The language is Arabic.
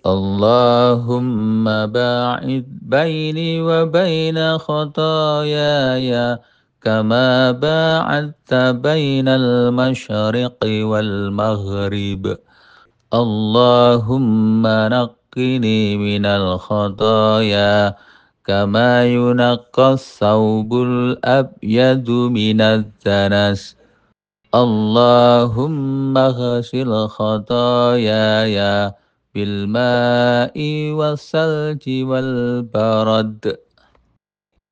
اللهم باعد بيني وبين خطاياي كما باعدت بين المشرق والمغرب. اللهم نقني من الخطايا كما ينقى الثوب الأبيض من الدنس. اللهم اغسل خطاياي بالماء والثلج والبرد.